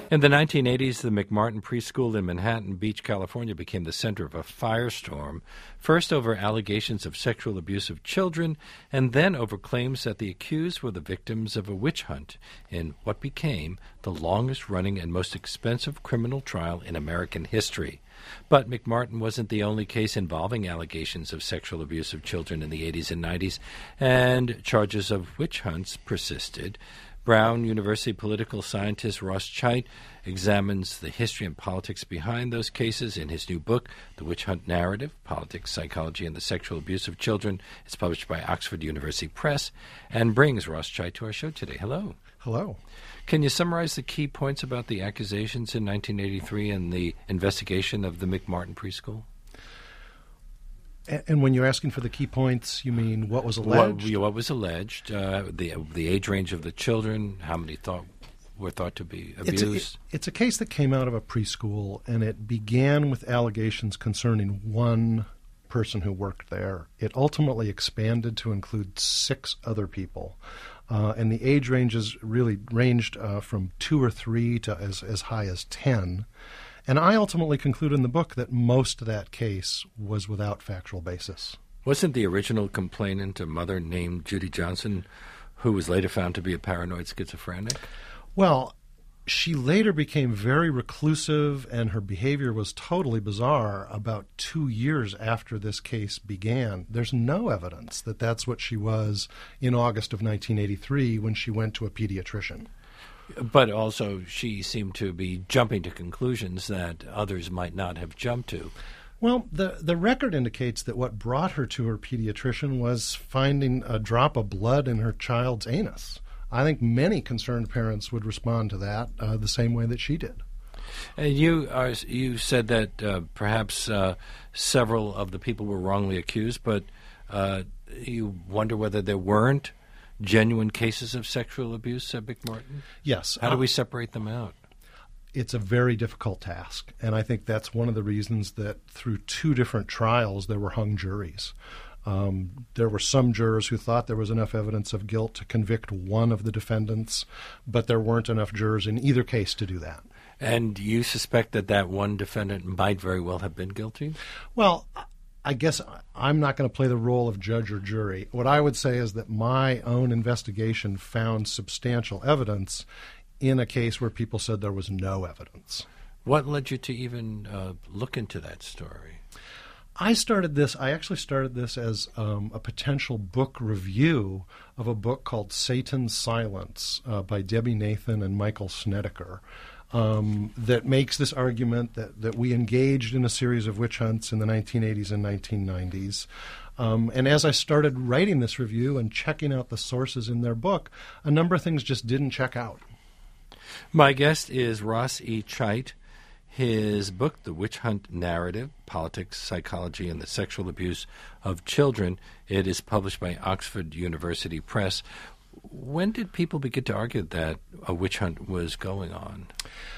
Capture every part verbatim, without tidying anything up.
In the nineteen eighties, the McMartin Preschool in Manhattan Beach, California, became the center of a firestorm, first over allegations of sexual abuse of children, and then over claims that the accused were the victims of a witch hunt in what became the longest-running and most expensive criminal trial in American history. But McMartin wasn't the only case involving allegations of sexual abuse of children in the eighties and nineties, and charges of witch hunts persisted. Brown University political scientist Ross Chait examines the history and politics behind those cases in his new book, The Witch Hunt Narrative, Politics, Psychology, and the Sexual Abuse of Children. It's published by Oxford University Press and brings Ross Chait to our show today. Hello. Hello. Can you summarize the key points about the accusations in nineteen eighty-three and the investigation of the McMartin Preschool? And when you're asking for the key points, you mean what was alleged? What, what was alleged, uh, the the age range of the children, how many thought were thought to be abused? It's a, it's a case that came out of a preschool, and it began with allegations concerning one person who worked there. It ultimately expanded to include six other people, uh, and the age ranges really ranged uh, from two or three to as, as high as ten. And I ultimately conclude in the book that most of that case was without factual basis. Wasn't the original complainant a mother named Judy Johnson, who was later found to be a paranoid schizophrenic? Well, she later became very reclusive, and her behavior was totally bizarre about two years after this case began. There's no evidence that that's what she was in August of nineteen eighty-three when she went to a pediatrician. But also she seemed to be jumping to conclusions that others might not have jumped to. Well, the, the record indicates that what brought her to her pediatrician was finding a drop of blood in her child's anus. I think many concerned parents would respond to that uh, the same way that she did. And you are, you said that uh, perhaps uh, several of the people were wrongly accused, but uh, you wonder whether there weren't genuine cases of sexual abuse at McMartin? Yes. How do we separate them out? It's a very difficult task, and I think that's one of the reasons that through two different trials there were hung juries. Um, there were some jurors who thought there was enough evidence of guilt to convict one of the defendants, but there weren't enough jurors in either case to do that. And you suspect that that one defendant might very well have been guilty? Well, I guess I'm not going to play the role of judge or jury. What I would say is that my own investigation found substantial evidence in a case where people said there was no evidence. What led you to even uh, look into that story? I started this, I actually started this as um, a potential book review of a book called Satan's Silence uh, by Debbie Nathan and Michael Snedeker. Um, that makes this argument that, that we engaged in a series of witch hunts in the nineteen eighties and nineteen nineties. Um, and as I started writing this review and checking out the sources in their book, a number of things just didn't check out. My guest is Ross E. Chait. His book, The Witch Hunt Narrative, Politics, Psychology, and the Sexual Abuse of Children, it is published by Oxford University Press. When did people begin to argue that a witch hunt was going on?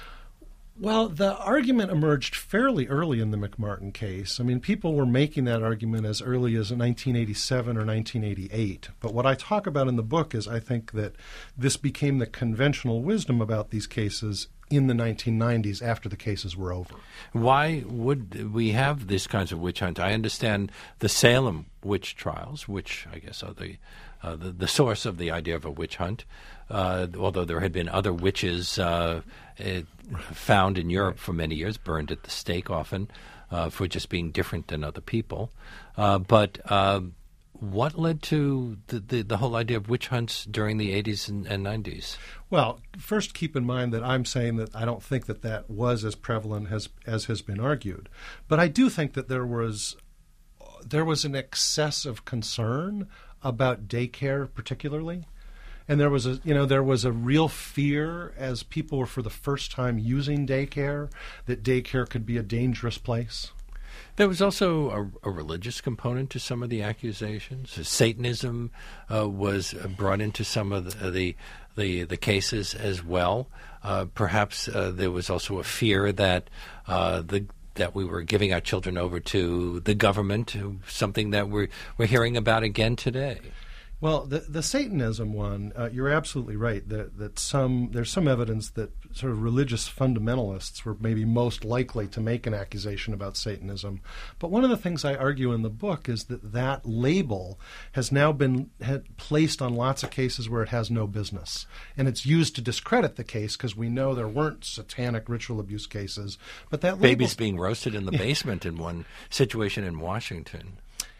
Well, the argument emerged fairly early in the McMartin case. I mean, people were making that argument as early as nineteen eighty-seven or nineteen eighty-eight. But what I talk about in the book is I think that this became the conventional wisdom about these cases in the nineteen nineties after the cases were over. Why would we have these kinds of witch hunts? I understand the Salem witch trials, which I guess are the uh, the, the source of the idea of a witch hunt, uh, although there had been other witches uh, it, found in Europe for many years, burned at the stake often uh, for just being different than other people. Uh, but uh, what led to the, the, the whole idea of witch hunts during the eighties and, and nineties? Well, first keep in mind that I'm saying that I don't think that that was as prevalent as, as has been argued. But I do think that there was there was an excess of concern about daycare particularly. And there was a, you know, there was a real fear as people were for the first time using daycare that daycare could be a dangerous place. There was also a, a religious component to some of the accusations. Satanism uh, was brought into some of the the, the, the cases as well. Uh, perhaps uh, there was also a fear that uh, the that we were giving our children over to the government, something that we're we're hearing about again today. Well, the the Satanism one, uh, you're absolutely right. That that some there's some evidence that sort of religious fundamentalists were maybe most likely to make an accusation about Satanism. But one of the things I argue in the book is that that label has now been had placed on lots of cases where it has no business, and it's used to discredit the case because we know there weren't satanic ritual abuse cases. But that babies being roasted in the basement in one situation in Washington.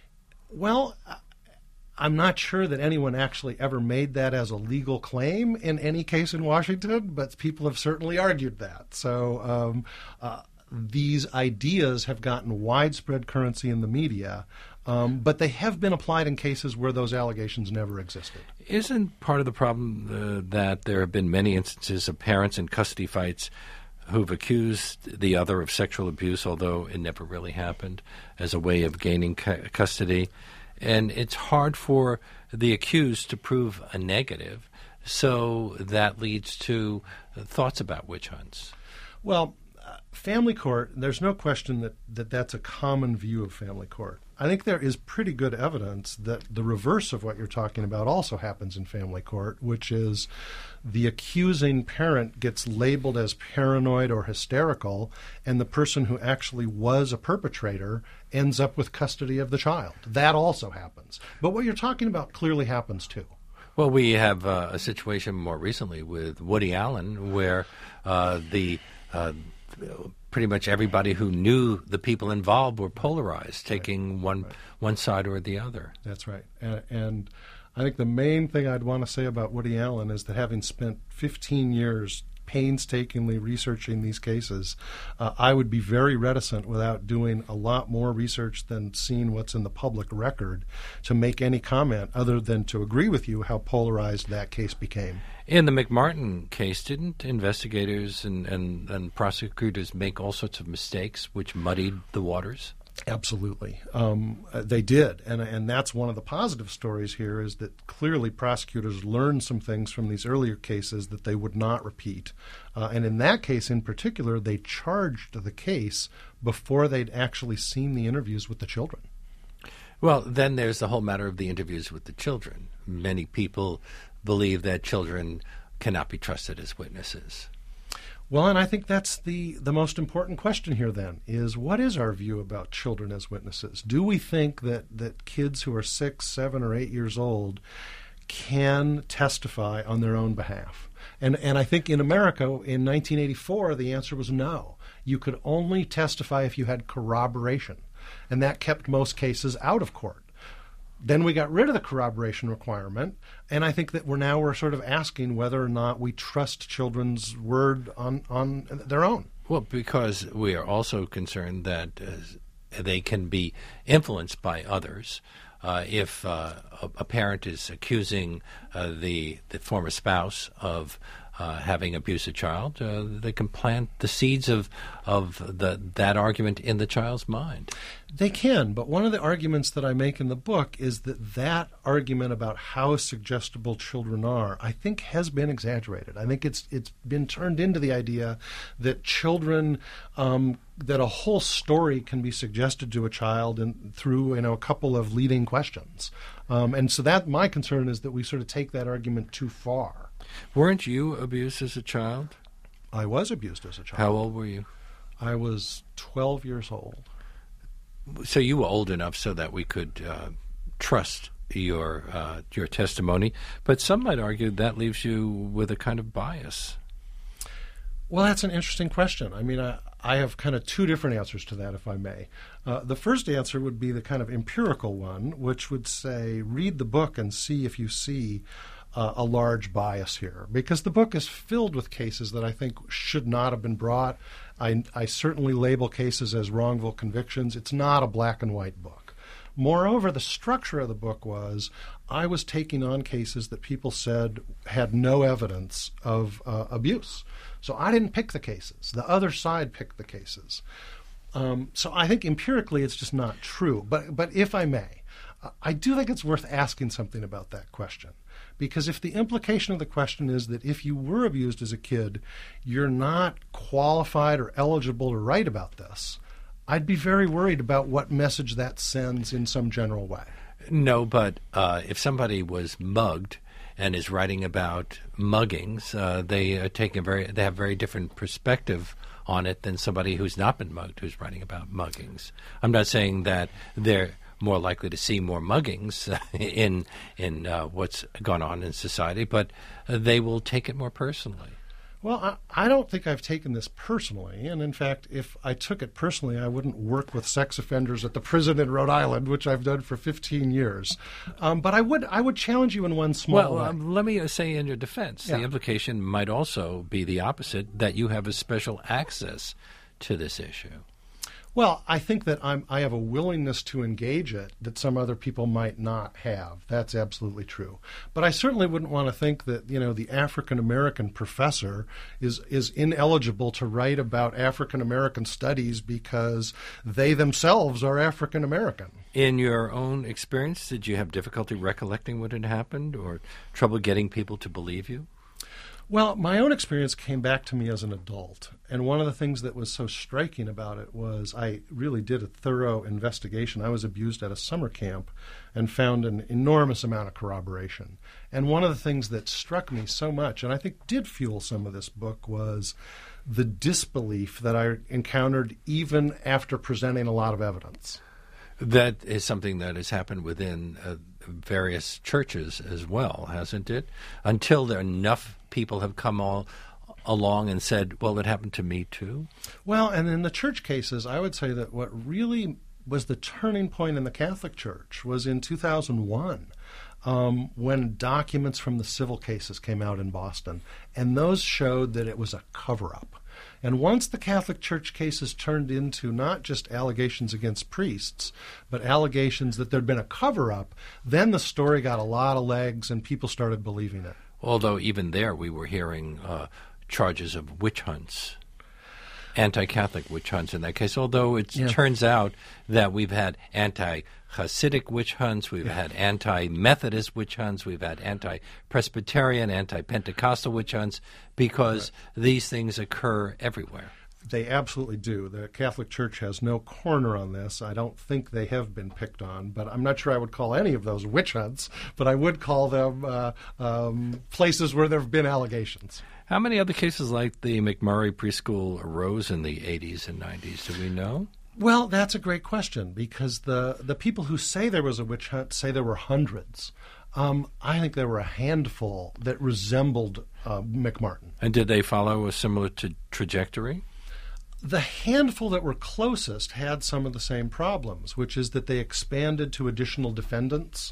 Well. I'm not sure that anyone actually ever made that as a legal claim in any case in Washington, but people have certainly argued that. So um, uh, these ideas have gotten widespread currency in the media, um, but they have been applied in cases where those allegations never existed. Isn't part of the problem uh, that there have been many instances of parents in custody fights who've accused the other of sexual abuse, although it never really happened, as a way of gaining cu- custody? And it's hard for the accused to prove a negative, so that leads to thoughts about witch hunts. Well, uh, family court, there's no question that, that that's a common view of family court. I think there is pretty good evidence that the reverse of what you're talking about also happens in family court, which is the accusing parent gets labeled as paranoid or hysterical, and the person who actually was a perpetrator ends up with custody of the child. That also happens. But what you're talking about clearly happens too. Well, we have uh, a situation more recently with Woody Allen where uh, the uh, pretty much everybody who knew the people involved were polarized, taking right. one right. one side or the other. That's right. And, and I think the main thing I'd want to say about Woody Allen is that having spent fifteen years painstakingly researching these cases, uh, I would be very reticent without doing a lot more research than seeing what's in the public record to make any comment other than to agree with you how polarized that case became. In the McMartin case, didn't investigators and, and, and prosecutors make all sorts of mistakes which muddied the waters? Absolutely. Um, they did. And and that's one of the positive stories here is that clearly prosecutors learned some things from these earlier cases that they would not repeat. Uh, and in that case in particular, they charged the case before they'd actually seen the interviews with the children. Well, then there's the whole matter of the interviews with the children. Many people believe that children cannot be trusted as witnesses. Well, and I think that's the, the most important question here then, is what is our view about children as witnesses? Do we think that, that kids who are six, seven, or eight years old can testify on their own behalf? And and I think in America in nineteen eighty-four, the answer was no. You could only testify if you had corroboration, and that kept most cases out of court. Then we got rid of the corroboration requirement, and I think that we're now we're sort of asking whether or not we trust children's word on, on their own. Well, because we are also concerned that uh, they can be influenced by others. Uh, if uh, a, a parent is accusing uh, the the former spouse of uh, having abused a child, uh, they can plant the seeds of of the that argument in the child's mind. They can, but one of the arguments that I make in the book is that that argument about how suggestible children are, I think, has been exaggerated. I think it's it's been turned into the idea that children, um, that a whole story can be suggested to a child and through you know a couple of leading questions, um, and so that my concern is that we sort of take that argument too far. Weren't you abused as a child? I was abused as a child. How old were you? I was twelve years old. So you were old enough so that we could uh, trust your uh, your testimony, but some might argue that leaves you with a kind of bias. Well, that's an interesting question. I mean, I, I have kind of two different answers to that, if I may. Uh, the first answer would be the kind of empirical one, which would say, read the book and see if you see uh, a large bias here, because the book is filled with cases that I think should not have been brought. I, I certainly label cases as wrongful convictions. It's not a black and white book. Moreover, the structure of the book was I was taking on cases that people said had no evidence of uh, abuse. So I didn't pick the cases. The other side picked the cases. Um, so I think empirically it's just not true. But but if I may, I do think it's worth asking something about that question. Because if the implication of the question is that if you were abused as a kid, you're not qualified or eligible to write about this, I'd be very worried about what message that sends in some general way. No, but uh, if somebody was mugged and is writing about muggings, uh, they are taking a very they have a very different perspective on it than somebody who's not been mugged who's writing about muggings. I'm not saying that they're more likely to see more muggings in in uh, what's gone on in society, but uh, they will take it more personally. Well, I, I don't think I've taken this personally. And in fact, if I took it personally, I wouldn't work with sex offenders at the prison in Rhode Island, which I've done for fifteen years. Um, but I would I would challenge you in one small well, way. Well, um, let me say in your defense, yeah. the implication might also be the opposite, that you have a special access to this issue. Well, I think that I'm, I have a willingness to engage it that some other people might not have. That's absolutely true. But I certainly wouldn't want to think that, you know, the African-American professor is, is ineligible to write about African-American studies because they themselves are African-American. In your own experience, did you have difficulty recollecting what had happened or trouble getting people to believe you? Well, my own experience came back to me as an adult, and one of the things that was so striking about it was I really did a thorough investigation. I was abused at a summer camp and found an enormous amount of corroboration. And one of the things that struck me so much, and I think did fuel some of this book, was the disbelief that I encountered even after presenting a lot of evidence. That is something that has happened within uh, various churches as well, hasn't it? Until there enough people have come all along and said, well, it happened to me too? Well, and in the church cases, I would say that what really was the turning point in the Catholic Church was in two thousand one. Um, when documents from the civil cases came out in Boston, and those showed that it was a cover-up. And once the Catholic Church cases turned into not just allegations against priests, but allegations that there'd been a cover-up, then the story got a lot of legs and people started believing it. Although even there we were hearing uh, charges of witch hunts, anti-Catholic witch hunts in that case, although it yeah. turns out that we've had anti-Hasidic witch hunts, we've yeah. had anti-Methodist witch hunts, we've had anti-Presbyterian, anti-Pentecostal witch hunts, because right. these things occur everywhere. They absolutely do. The Catholic Church has no corner on this. I don't think they have been picked on, but I'm not sure I would call any of those witch hunts, but I would call them uh, um, places where there have been allegations. How many other cases like the McMurray preschool arose in the eighties and nineties? Do we know? Well, that's a great question, because the, the people who say there was a witch hunt say there were hundreds. Um, I think there were a handful that resembled uh, McMartin. And did they follow a similar t- trajectory? The handful that were closest had some of the same problems, which is that they expanded to additional defendants,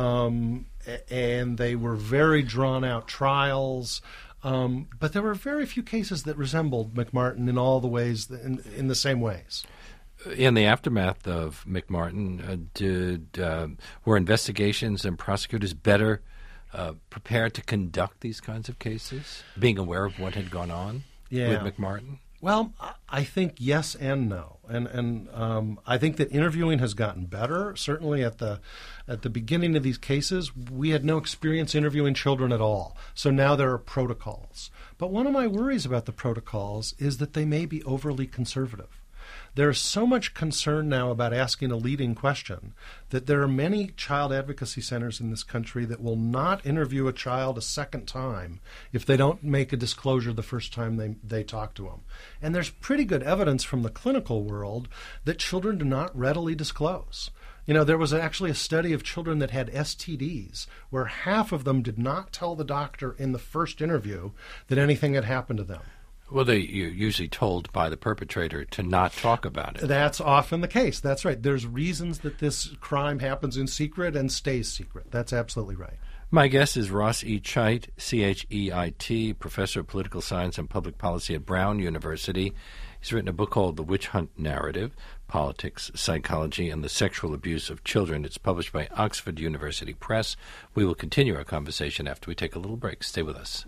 um, and they were very drawn-out trials. Um, but there were very few cases that resembled McMartin in all the ways, in, in the same ways. In the aftermath of McMartin, uh, did uh, were investigations and prosecutors better uh, prepared to conduct these kinds of cases, being aware of what had gone on yeah. with McMartin? Well, I think yes and no, and and um, I think that interviewing has gotten better. Certainly, at the at the beginning of these cases, we had no experience interviewing children at all. So now there are protocols. But one of my worries about the protocols is that they may be overly conservative. There's so much concern now about asking a leading question that there are many child advocacy centers in this country that will not interview a child a second time if they don't make a disclosure the first time they, they talk to them. And there's pretty good evidence from the clinical world that children do not readily disclose. You know, there was actually a study of children that had S T Ds where half of them did not tell the doctor in the first interview that anything had happened to them. Well, they, you're usually told by the perpetrator to not talk about it. That's often the case. That's right. There's reasons that this crime happens in secret and stays secret. That's absolutely right. My guest is Ross E. Chait, C H E I T, professor of political science and public policy at Brown University. He's written a book called The Witch Hunt Narrative, Politics, Psychology, and the Sexual Abuse of Children. It's published by Oxford University Press. We will continue our conversation after we take a little break. Stay with us.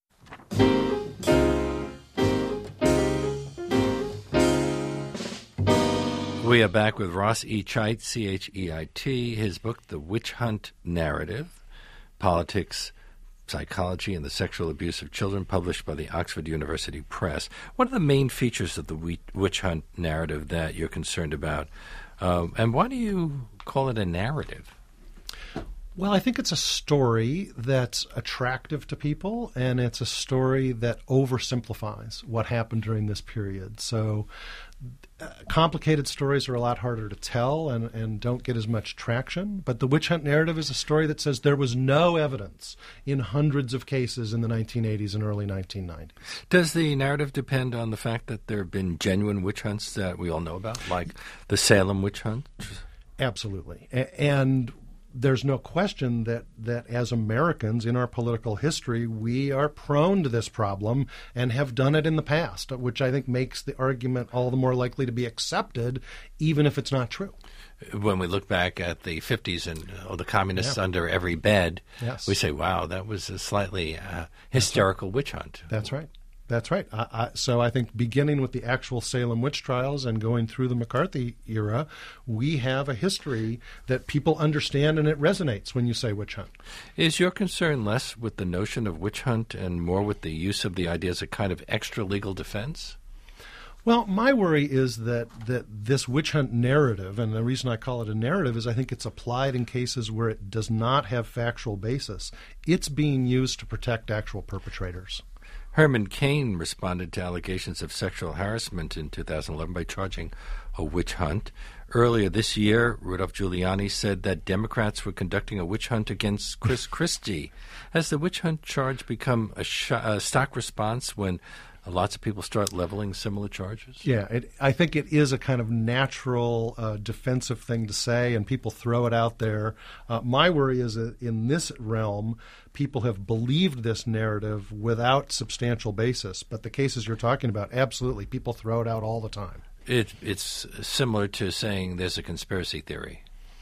We are back with Ross E. Chait, C H E I T. His book, The Witch Hunt Narrative, Politics, Psychology, and the Sexual Abuse of Children, published by the Oxford University Press. What are the main features of the witch hunt narrative that you're concerned about? Um, and why do you call it a narrative? Well, I think it's a story that's attractive to people, and it's a story that oversimplifies what happened during this period. So uh, complicated stories are a lot harder to tell and, and don't get as much traction. But the witch hunt narrative is a story that says there was no evidence in hundreds of cases in the nineteen eighties and early nineteen nineties. Does the narrative depend on the fact that there have been genuine witch hunts that we all know about, like the Salem witch hunt? Absolutely. A- and there's no question that, that as Americans in our political history, we are prone to this problem and have done it in the past, which I think makes the argument all the more likely to be accepted, even if it's not true. When we look back at the fifties and oh, the communists Yeah. under every bed, Yes. we say, wow, that was a slightly uh, hysterical witch hunt. That's right. That's right. I, I, so I think beginning with the actual Salem witch trials and going through the McCarthy era, we have a history that people understand, and it resonates when you say witch hunt. Is your concern less with the notion of witch hunt and more with the use of the idea as a kind of extra legal defense? Well, my worry is that, that this witch hunt narrative, and the reason I call it a narrative is I think it's applied in cases where it does not have factual basis. It's being used to protect actual perpetrators. Herman Cain responded to allegations of sexual harassment in two thousand eleven by charging a witch hunt. Earlier this year, Rudolph Giuliani said that Democrats were conducting a witch hunt against Chris Christie. Has the witch hunt charge become a, sh- a stock response when lots of people start leveling similar charges? Yeah, it, I think it is a kind of natural uh, defensive thing to say, and people throw it out there. Uh, my worry is that in this realm, people have believed this narrative without substantial basis. But the cases you're talking about, absolutely, people throw it out all the time. It, it's similar to saying there's a conspiracy theory.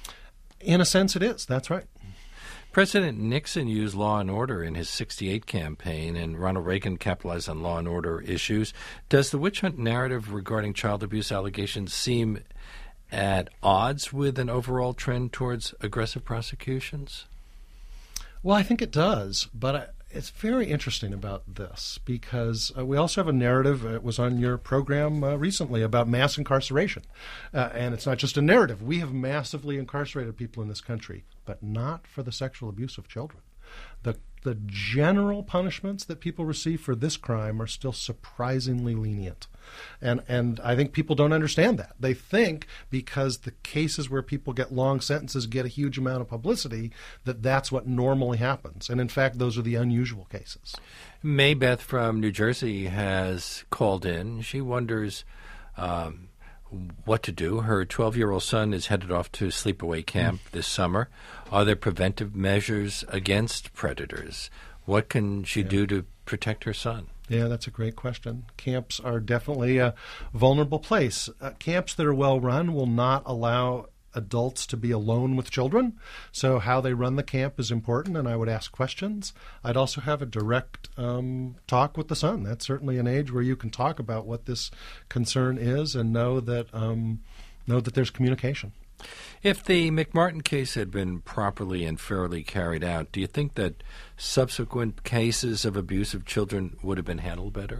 In a sense, it is. That's right. President Nixon used law and order in his sixty-eight campaign, and Ronald Reagan capitalized on law and order issues. Does the witch hunt narrative regarding child abuse allegations seem at odds with an overall trend towards aggressive prosecutions? Well, I think it does, but I, it's very interesting about this because uh, we also have a narrative, uh, it was on your program uh, recently, about mass incarceration. Uh, and it's not just a narrative. We have massively incarcerated people in this country, but not for the sexual abuse of children. The the general punishments that people receive for this crime are still surprisingly lenient. And and I think people don't understand that. They think because the cases where people get long sentences get a huge amount of publicity, that that's what normally happens. And in fact, those are the unusual cases. Maybeth from New Jersey has called in. She wonders um, what to do. Her twelve-year-old son is headed off to sleepaway camp mm. this summer. Are there preventive measures against predators? What can she yeah. do to protect her son? Yeah, that's a great question. Camps are definitely a vulnerable place. Uh, camps that are well run will not allow adults to be alone with children. So how they run the camp is important, and I would ask questions. I'd also have a direct um, talk with the son. That's certainly an age where you can talk about what this concern is and know that um, know that there's communication. If the McMartin case had been properly and fairly carried out, do you think that subsequent cases of abuse of children would have been handled better?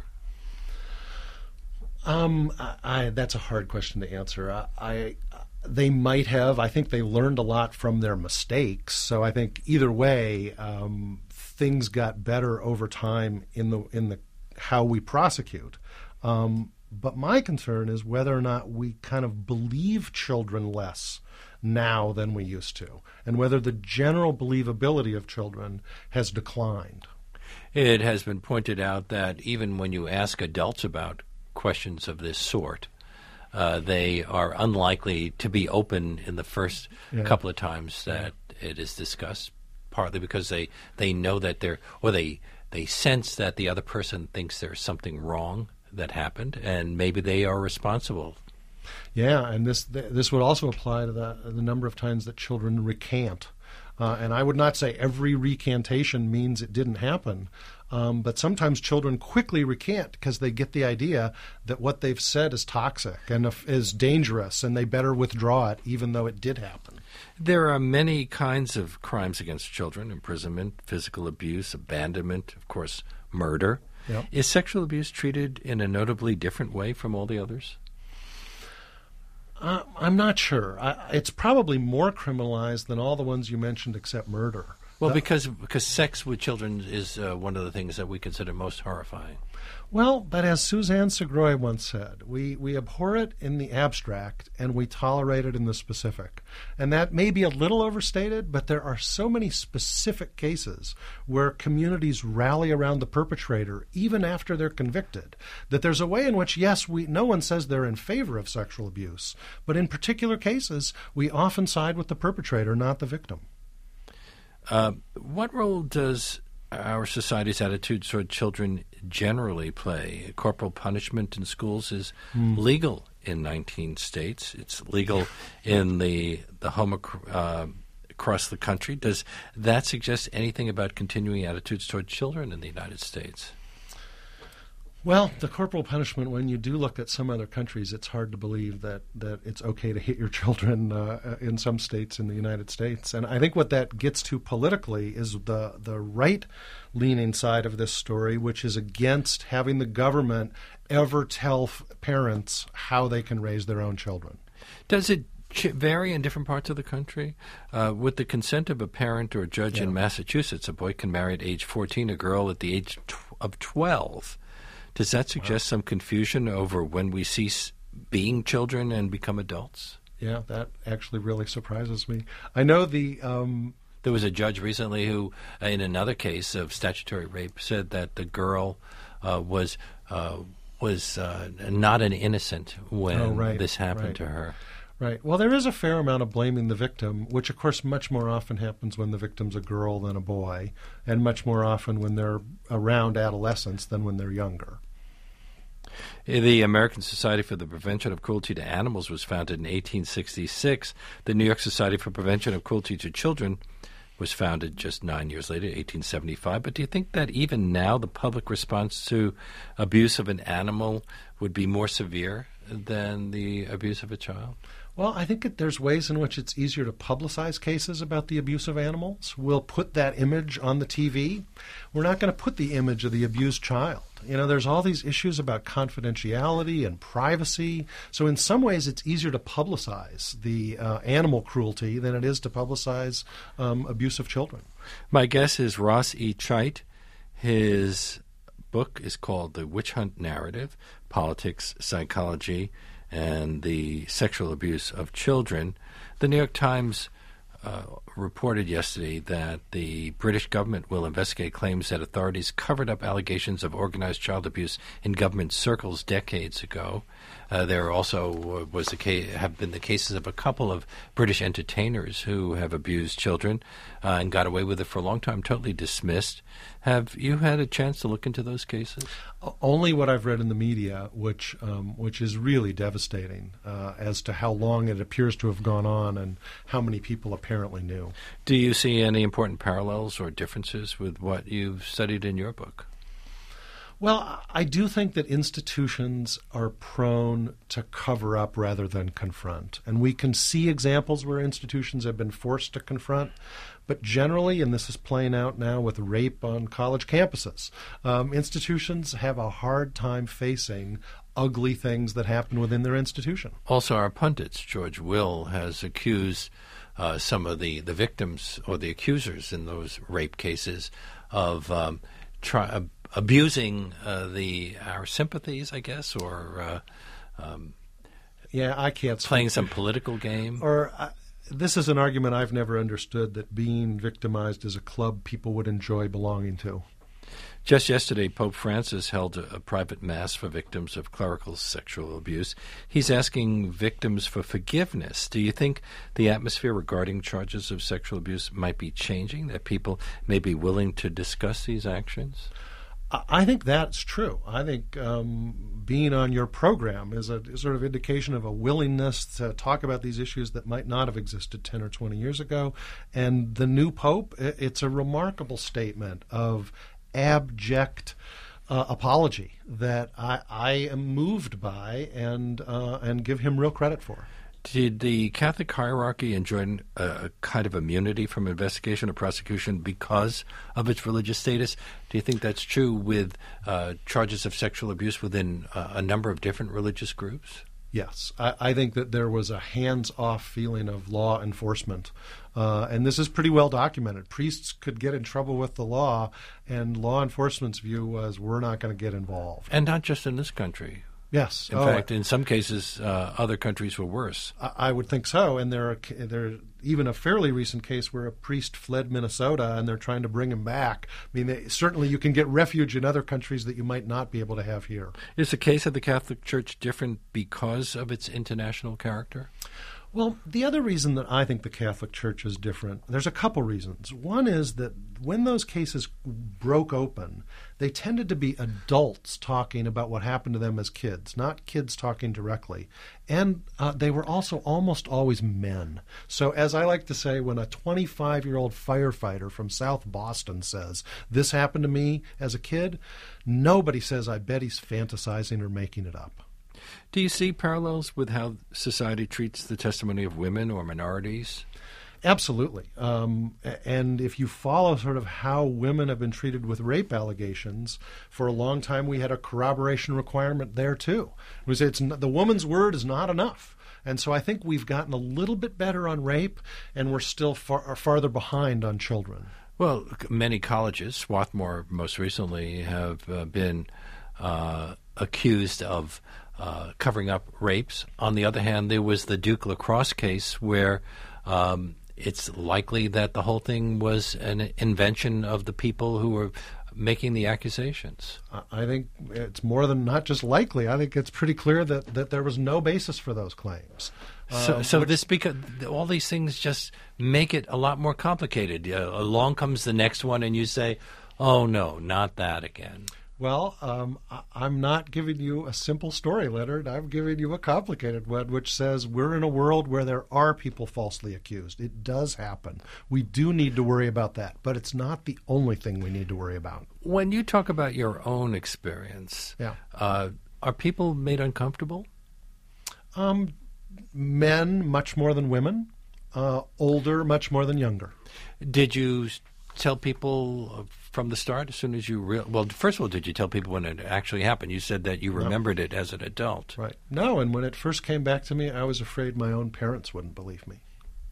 Um, I, I, that's a hard question to answer. I, I they might have. I think they learned a lot from their mistakes. So I think either way, um, things got better over time in the in the how we prosecute. Um, but my concern is whether or not we kind of believe children less now than we used to, and whether the general believability of children has declined. It has been pointed out that even when you ask adults about questions of this sort, uh, they are unlikely to be open in the first yeah. couple of times that yeah. it is discussed, partly because they, they know that they're, or they, they sense that the other person thinks there's something wrong that happened, and maybe they are responsible. Yeah, and this this would also apply to the, the number of times that children recant. Uh, and I would not say every recantation means it didn't happen, um, but sometimes children quickly recant because they get the idea that what they've said is toxic and is dangerous, and they better withdraw it even though it did happen. There are many kinds of crimes against children: imprisonment, physical abuse, abandonment, of course, murder. Yep. Is sexual abuse treated in a notably different way from all the others? Uh, I'm not sure. I, it's probably more criminalized than all the ones you mentioned except murder. Well, The- because because sex with children is uh, one of the things that we consider most horrifying. Well, but as Suzanne Segroy once said, we, we abhor it in the abstract and we tolerate it in the specific. And that may be a little overstated, but there are so many specific cases where communities rally around the perpetrator even after they're convicted, that there's a way in which, yes, we no one says they're in favor of sexual abuse, but in particular cases, we often side with the perpetrator, not the victim. Uh, what role does our society's attitude toward children generally play? Corporal punishment in schools is mm. legal in nineteen states. It's legal in the the home ac- uh, across the country. Does that suggest anything about continuing attitudes toward children in the United States? Well, the corporal punishment, when you do look at some other countries, it's hard to believe that, that it's okay to hit your children uh, in some states in the United States. And I think what that gets to politically is the, the right-leaning side of this story, which is against having the government ever tell f- parents how they can raise their own children. Does it ch- vary in different parts of the country? Uh, with the consent of a parent or a judge Yeah. in Massachusetts, a boy can marry at age fourteen, a girl at the age tw- of twelve. Does that suggest wow. some confusion over when we cease being children and become adults? Yeah, that actually really surprises me. I know the... Um, there was a judge recently who, uh, in another case of statutory rape, said that the girl uh, was uh, was uh, not an innocent when oh, right, this happened right. to her. Right. Well, there is a fair amount of blaming the victim, which, of course, much more often happens when the victim's a girl than a boy, and much more often when they're around adolescence than when they're younger. The American Society for the Prevention of Cruelty to Animals was founded in eighteen sixty-six. The New York Society for Prevention of Cruelty to Children was founded just nine years later, eighteen seventy-five. But do you think that even now the public response to abuse of an animal would be more severe than the abuse of a child? Well, I think that there's ways in which it's easier to publicize cases about the abuse of animals. We'll put that image on the T V. We're not going to put the image of the abused child. You know, there's all these issues about confidentiality and privacy. So in some ways, it's easier to publicize the uh, animal cruelty than it is to publicize um, abuse of children. My guess is Ross E. Chait. His book is called The Witch Hunt Narrative, Politics, Psychology, and the Sexual Abuse of Children. The New York Times uh, reported yesterday that the British government will investigate claims that authorities covered up allegations of organized child abuse in government circles decades ago. Uh, there also uh, was the case, have been the cases of a couple of British entertainers who have abused children uh, and got away with it for a long time, totally dismissed. Have you had a chance to look into those cases? Only what I've read in the media, which um, which is really devastating uh, as to how long it appears to have gone on and how many people apparently knew. Do you see any important parallels or differences with what you've studied in your book? Well, I do think that institutions are prone to cover up rather than confront. And we can see examples where institutions have been forced to confront. But generally, and this is playing out now with rape on college campuses, um, institutions have a hard time facing ugly things that happen within their institution. Also, our pundits, George Will, has accused uh, some of the, the victims or the accusers in those rape cases of um, try, uh, abusing uh, the our sympathies, I guess, or uh, um, yeah, I can't playing some political game. Or uh, this is an argument I've never understood, that being victimized is a club people would enjoy belonging to. Just yesterday, Pope Francis held a, a private mass for victims of clerical sexual abuse. He's asking victims for forgiveness. Do you think the atmosphere regarding charges of sexual abuse might be changing, that people may be willing to discuss these actions? I think that's true. I think um, being on your program is a is sort of indication of a willingness to talk about these issues that might not have existed ten or twenty years ago. And the new Pope, it's a remarkable statement of abject uh, apology that I, I am moved by and uh, and give him real credit for. Did the Catholic hierarchy enjoy a kind of immunity from investigation or prosecution because of its religious status? Do you think that's true with uh, charges of sexual abuse within uh, a number of different religious groups? Yes, I, I think that there was a hands-off feeling of law enforcement, uh, and this is pretty well documented. Priests could get in trouble with the law, and law enforcement's view was, we're not going to get involved. And not just in this country. Yes. In oh, fact, in some cases, uh, other countries were worse. I, I would think so, and there are there even a fairly recent case where a priest fled Minnesota, and they're trying to bring him back. I mean, they, certainly you can get refuge in other countries that you might not be able to have here. Is the case of the Catholic Church different because of its international character? Well, the other reason that I think the Catholic Church is different, there's a couple reasons. One is that when those cases broke open, they tended to be adults talking about what happened to them as kids, not kids talking directly. And uh, they were also almost always men. So as I like to say, when a twenty-five-year-old firefighter from South Boston says, this happened to me as a kid, nobody says, I bet he's fantasizing or making it up. Do you see parallels with how society treats the testimony of women or minorities? Absolutely. Um, and if you follow sort of how women have been treated with rape allegations, for a long time we had a corroboration requirement there too. It was, it's, the woman's word is not enough. And so I think we've gotten a little bit better on rape, and we're still far, farther behind on children. Well, many colleges, Swarthmore most recently, have uh, been uh, accused of Uh, covering up rapes. On the other hand, there was the Duke lacrosse case where um, it's likely that the whole thing was an invention of the people who were making the accusations. I think it's more than not just likely. I think it's pretty clear that, that there was no basis for those claims. So, um, so which, this because all these things just make it a lot more complicated. Uh, along comes the next one, and you say, "Oh no, not that again." Well, um, I'm not giving you a simple story, Leonard. I'm giving you a complicated one, which says we're in a world where there are people falsely accused. It does happen. We do need to worry about that, but it's not the only thing we need to worry about. When you talk about your own experience, yeah. uh, are people made uncomfortable? Um, men much more than women, uh, older much more than younger. Did you tell people from the start, as soon as you real well, first of all, did you tell people when it actually happened? You said that you remembered no. it as an adult. Right. No, and when it first came back to me, I was afraid my own parents wouldn't believe me.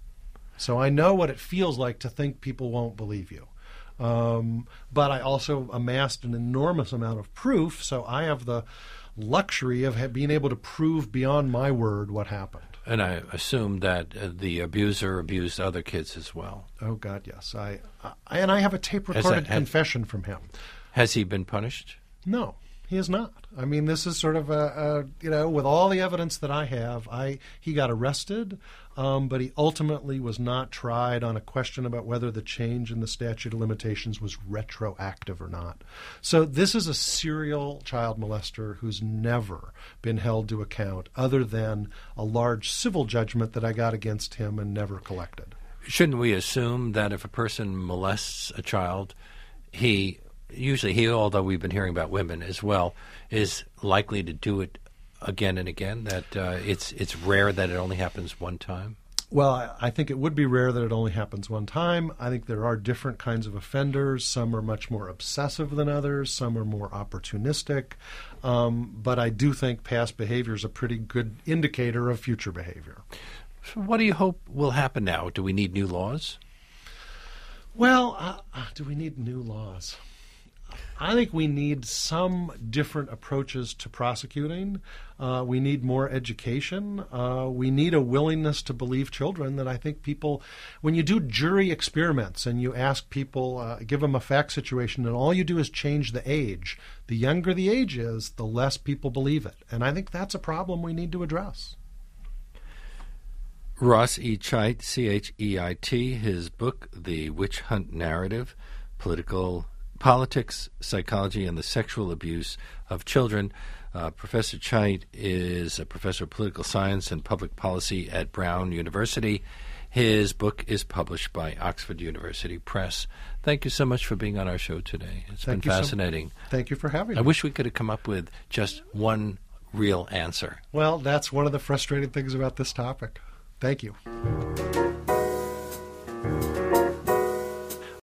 So I know what it feels like to think people won't believe you. Um, but I also amassed an enormous amount of proof, so I have the luxury of ha- being able to prove beyond my word what happened. And I assume that uh, the abuser abused other kids as well. Oh, God, yes. I, I And I have a tape-recorded that, confession from him. Has he been punished? No, he is not. I mean, this is sort of a, a you know, with all the evidence that I have, I he got arrested, um, but he ultimately was not tried on a question about whether the change in the statute of limitations was retroactive or not. So this is a serial child molester who's never been held to account other than a large civil judgment that I got against him and never collected. Shouldn't we assume that if a person molests a child, he... usually he, although we've been hearing about women as well, is likely to do it again and again, that uh, it's it's rare that it only happens one time? Well, I, I think it would be rare that it only happens one time. I think there are different kinds of offenders. Some are much more obsessive than others. Some are more opportunistic. Um, but I do think past behavior is a pretty good indicator of future behavior. So what do you hope will happen now? Do we need new laws? Well, uh, do we need new laws? I think we need some different approaches to prosecuting. Uh, we need more education. Uh, we need a willingness to believe children that I think people, when you do jury experiments and you ask people, uh, give them a fact situation, and all you do is change the age, the younger the age is, the less people believe it. And I think that's a problem we need to address. Ross E. Chait, C H E I T, his book, The Witch Hunt Narrative, Political Politics, Psychology, and the Sexual Abuse of Children. Uh, Professor Chait is a professor of political science and public policy at Brown University. His book is published by Oxford University Press. Thank you so much for being on our show today. It's Thank been you fascinating. So, thank you for having I me. I wish we could have come up with just one real answer. Well, that's one of the frustrating things about this topic. Thank you.